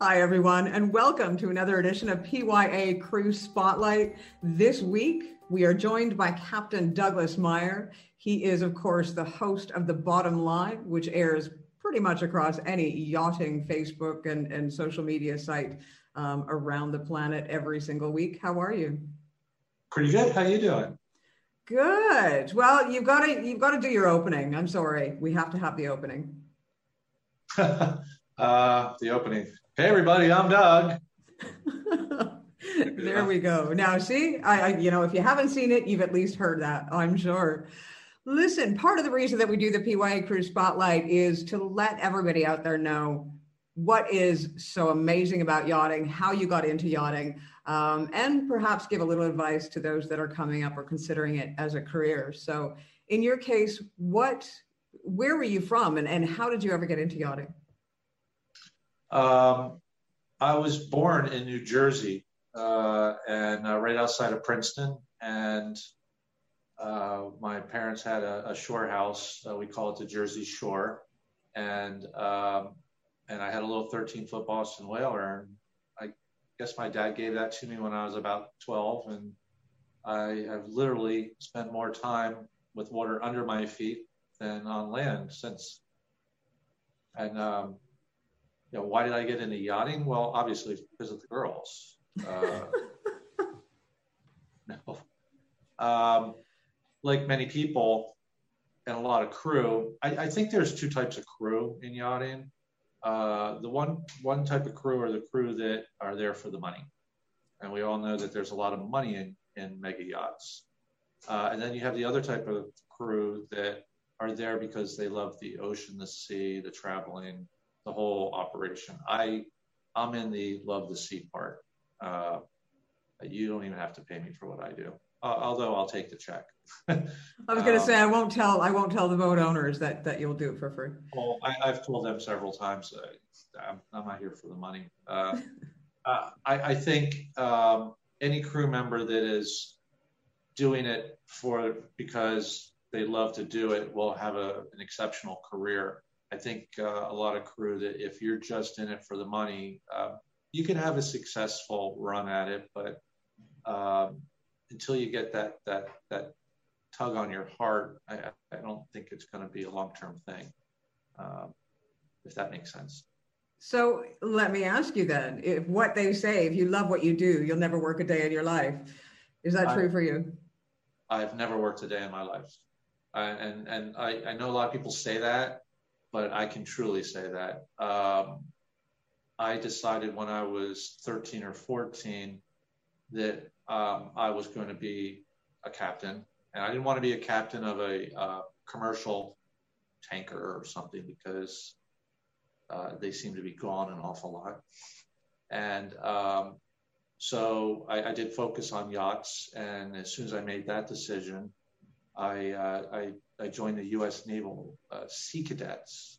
Hi, everyone, and welcome to another edition of PYA Cruise Spotlight. This week, we are joined by Captain Douglas Meyer. He is, of course, the host of The Bottom Line, which airs pretty much across any yachting Facebook and social media site around the planet every single week. How are you? Pretty good. How you doing? Good. Well, you've got to do your opening. I'm sorry. We have to have the opening. The opening. Hey, everybody, I'm Doug. There we go. Now, see, if you haven't seen it, you've at least heard that, I'm sure. Listen, part of the reason that we do the PYA Cruise Spotlight is to let everybody out there know what is so amazing about yachting, how you got into yachting, and perhaps give a little advice to those that are coming up or considering it as a career. So in your case, where were you from and how did you ever get into yachting? I was born in New Jersey, and right outside of Princeton. And my parents had a shore house. We call it the Jersey Shore. And I had a little 13-foot Boston Whaler. And I guess my dad gave that to me when I was about 12. And I have literally spent more time with water under my feet than on land since. And why did I get into yachting? Well, obviously because of the girls. No. Like many people and a lot of crew, I think there's two types of crew in yachting. The one type of crew are the crew that are there for the money. And we all know that there's a lot of money in mega yachts. And then you have the other type of crew that are there because they love the ocean, the sea, the traveling, the whole operation. I'm in the love the sea part. You don't even have to pay me for what I do, although I'll take the check. I was going to say I won't tell the boat owners that you'll do it for free. Well, I've told them several times I'm not here for the money. I think any crew member that is doing it because they love to do it will have an exceptional career. I think a lot of crew that if you're just in it for the money, you can have a successful run at it, but until you get that tug on your heart, I don't think it's going to be a long-term thing, if that makes sense. So let me ask you then, if what they say, if you love what you do, you'll never work a day in your life. Is that true for you? I've never worked a day in my life. And I know a lot of people say that, but I can truly say that. I decided when I was 13 or 14 that I was going to be a captain. And I didn't want to be a captain of a commercial tanker or something because they seem to be gone an awful lot. And so I did focus on yachts. And as soon as I made that decision, I joined the U.S. Naval Sea Cadets,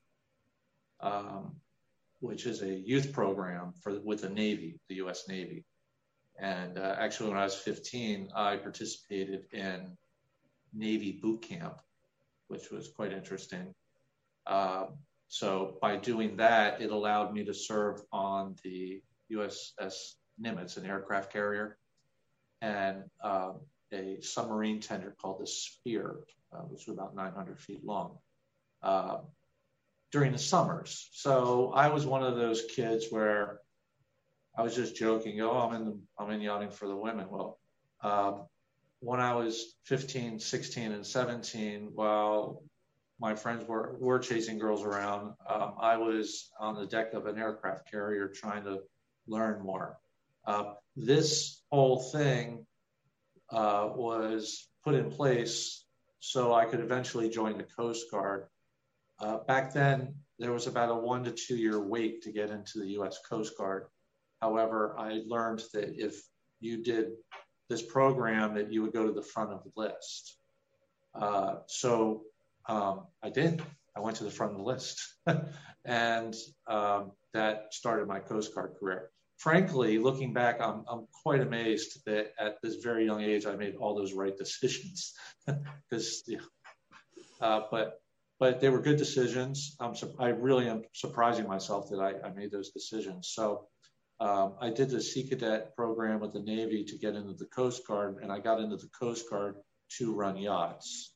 which is a youth program with the Navy, the U.S. Navy. And actually, when I was 15, I participated in Navy boot camp, which was quite interesting. So by doing that, it allowed me to serve on the USS Nimitz, an aircraft carrier, and a submarine tender called the Spear, which was about 900 feet long, during the summers. So I was one of those kids where I was just joking, I'm in yachting for the women. Well, when I was 15, 16, and 17, while my friends were chasing girls around, I was on the deck of an aircraft carrier trying to learn more. This whole thing was put in place so I could eventually join the Coast Guard. Back then, there was about a 1 to 2 year wait to get into the U.S. Coast Guard. However, I learned that if you did this program, that you would go to the front of the list. So I did. I went to the front of the list. And that started my Coast Guard career. Frankly, looking back, I'm quite amazed that at this very young age, I made all those right decisions. But they were good decisions. I really am surprising myself that I made those decisions. So I did the Sea Cadet program with the Navy to get into the Coast Guard, and I got into the Coast Guard to run yachts.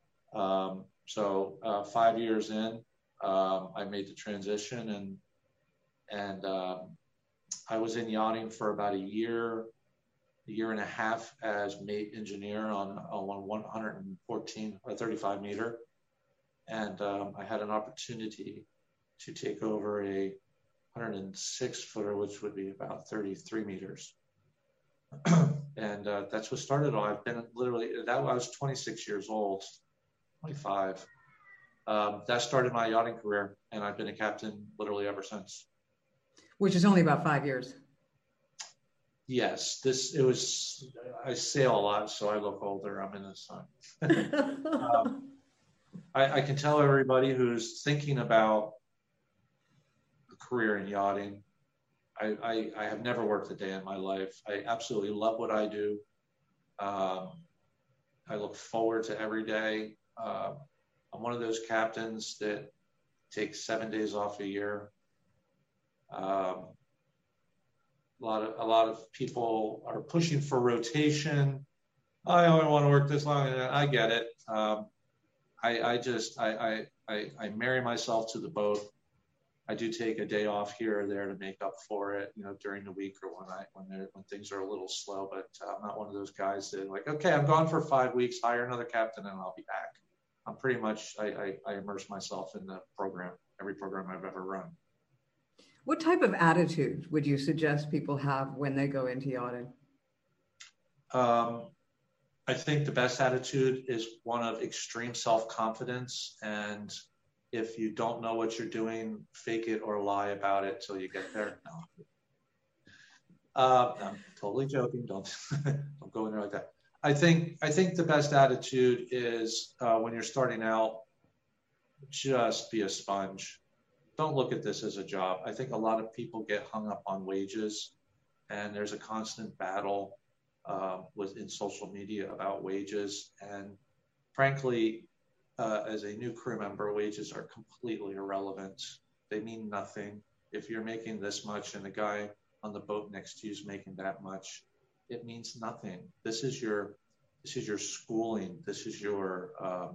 So 5 years in, I made the transition, and I was in yachting for about a year and a half as mate engineer on 114 or 35 meter, and I had an opportunity to take over a 106 footer, which would be about 33 meters. And that's what started all. I've been literally, I was 26 years old, 25. That started my yachting career, and I've been a captain literally ever since. Which is only about 5 years. Yes, I sail a lot, so I look older. I'm in the sun. I can tell everybody who's thinking about a career in yachting, I have never worked a day in my life. I absolutely love what I do. I look forward to every day. I'm one of those captains that takes 7 days off a year. A lot of people are pushing for rotation. I only want to work this long, and I get it. I marry myself to the boat. I do take a day off here or there to make up for it, during the week or when things are a little slow. But I'm not one of those guys that like, okay, I'm gone for 5 weeks, hire another captain, and I'll be back. I'm pretty much I immerse myself in the program, every program I've ever run. What type of attitude would you suggest people have when they go into yachting? I think the best attitude is one of extreme self-confidence, and if you don't know what you're doing, fake it or lie about it till you get there. No. I'm totally joking. Don't go in there like that. I think the best attitude is when you're starting out, just be a sponge. Don't look at this as a job. I think a lot of people get hung up on wages, and there's a constant battle in social media about wages. And frankly, as a new crew member, wages are completely irrelevant. They mean nothing. If you're making this much and the guy on the boat next to you is making that much, it means nothing. This is your schooling. This is your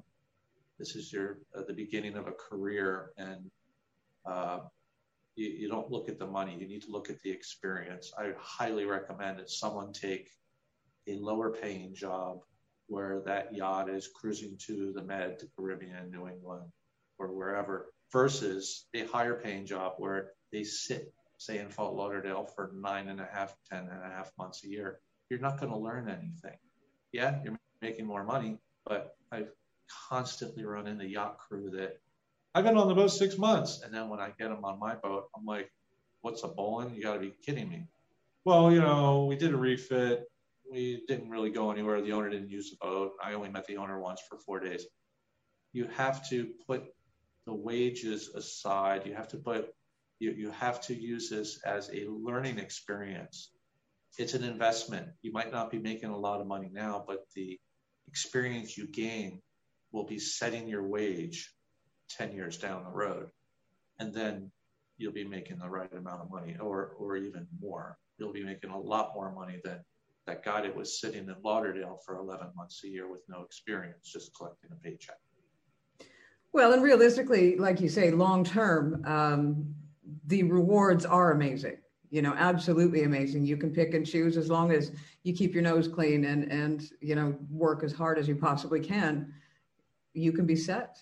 the beginning of a career, and you don't look at the money. You need to look at the experience. I highly recommend that someone take a lower paying job where that yacht is cruising to the Med, the Caribbean, New England, or wherever, versus a higher paying job where they sit, say, in Fort Lauderdale for 9.5, 10.5 months a year. You're not going to learn anything. Yeah, you're making more money, but I've constantly run into yacht crew that I've been on the boat 6 months, and then when I get them on my boat, I'm like, what's a bowline? You got to be kidding me. Well, we did a refit. We didn't really go anywhere. The owner didn't use the boat. I only met the owner once for 4 days. You have to put the wages aside. You have to use this as a learning experience. It's an investment. You might not be making a lot of money now, but the experience you gain will be setting your wage 10 years down the road. And then you'll be making the right amount of money, or even more. You'll be making a lot more money than that guy that was sitting in Lauderdale for 11 months a year with no experience, just collecting a paycheck. Well, and realistically, like you say, long term, the rewards are amazing. Absolutely amazing. You can pick and choose as long as you keep your nose clean and work as hard as you possibly can. You can be set.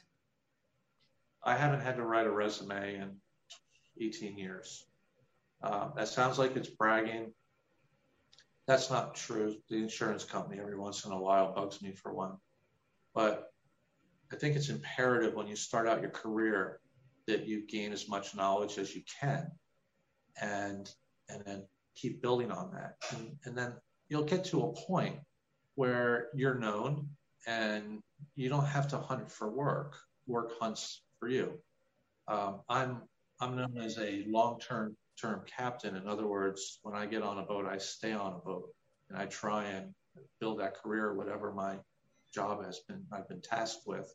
I haven't had to write a resume in 18 years. That sounds like it's bragging. That's not true. The insurance company every once in a while bugs me for one. But I think it's imperative when you start out your career that you gain as much knowledge as you can, and then keep building on that. And then you'll get to a point where you're known and you don't have to hunt for work. Work hunts for you. I'm known as a long-term captain. In other words, when I get on a boat, I stay on a boat, and I try and build that career, whatever my job I've been tasked with.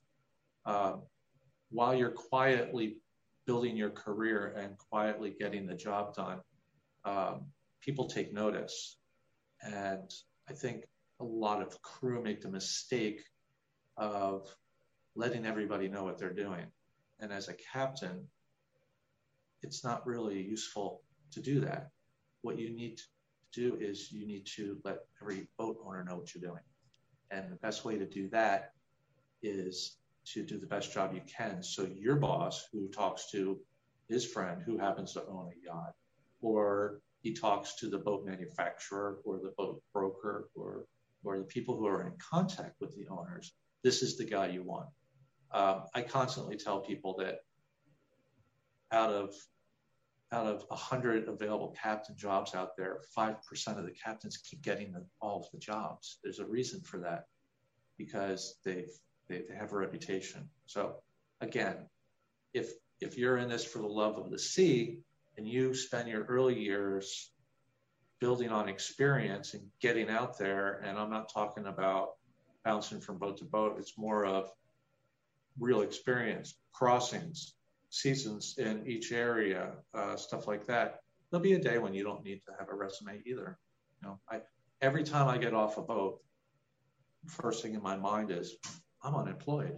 While you're quietly building your career and quietly getting the job done, people take notice. And I think a lot of crew make the mistake of letting everybody know what they're doing. And as a captain, it's not really useful to do that. What you need to do is you need to let every boat owner know what you're doing. And the best way to do that is to do the best job you can. So your boss, who talks to his friend who happens to own a yacht, or he talks to the boat manufacturer or the boat broker or the people who are in contact with the owners, this is the guy you want. I constantly tell people that out of 100 available captain jobs out there, 5% of the captains keep getting all of the jobs. There's a reason for that, because they have a reputation. So again, if you're in this for the love of the sea and you spend your early years building on experience and getting out there, and I'm not talking about bouncing from boat to boat, it's more of real experience, crossings, seasons in each area, stuff like that. There'll be a day when you don't need to have a resume either. Every time I get off a boat, first thing in my mind is I'm unemployed.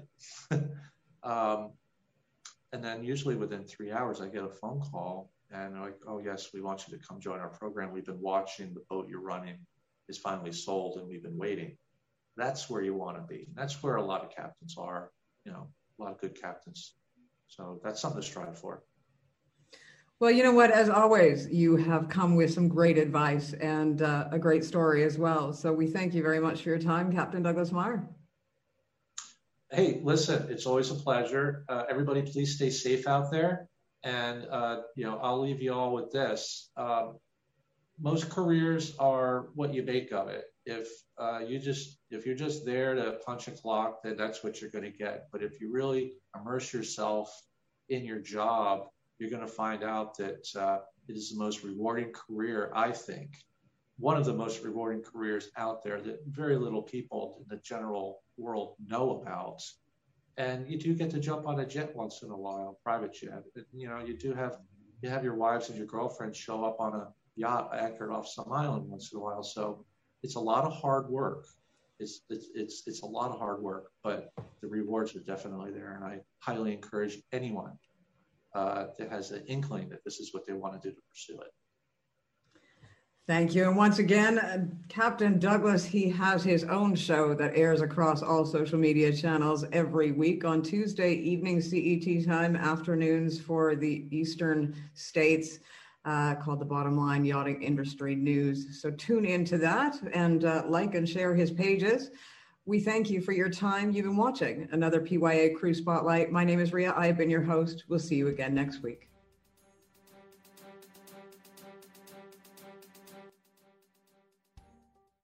And then usually within 3 hours, I get a phone call and they're like, oh yes, we want you to come join our program. We've been watching the boat you're running is finally sold and we've been waiting. That's where you want to be. That's where a lot of captains are, a lot of good captains. So that's something to strive for. Well, you know what? As always, you have come with some great advice and a great story as well. So we thank you very much for your time, Captain Douglas Meyer. Hey, listen, it's always a pleasure. Everybody, please stay safe out there. And, I'll leave you all with this. Most careers are what you make of it. If you're just there to punch a clock, then that's what you're going to get. But if you really immerse yourself in your job, you're going to find out that it is the most rewarding career, I think. One of the most rewarding careers out there that very little people in the general world know about. And you do get to jump on a jet once in a while, private jet. You have your wives and your girlfriends show up on a yacht anchored off some island once in a while. So it's a lot of hard work. It's a lot of hard work, but the rewards are definitely there. And I highly encourage anyone that has an inkling that this is what they want to do to pursue it. Thank you. And once again, Captain Douglas, he has his own show that airs across all social media channels every week on Tuesday evening CET time, afternoons for the Eastern States, called The Bottom Line Yachting Industry News. So tune into that and like and share his pages. We thank you for your time. You've been watching another PYA Crew Spotlight. My name is Ria. I have been your host. We'll see you again next week.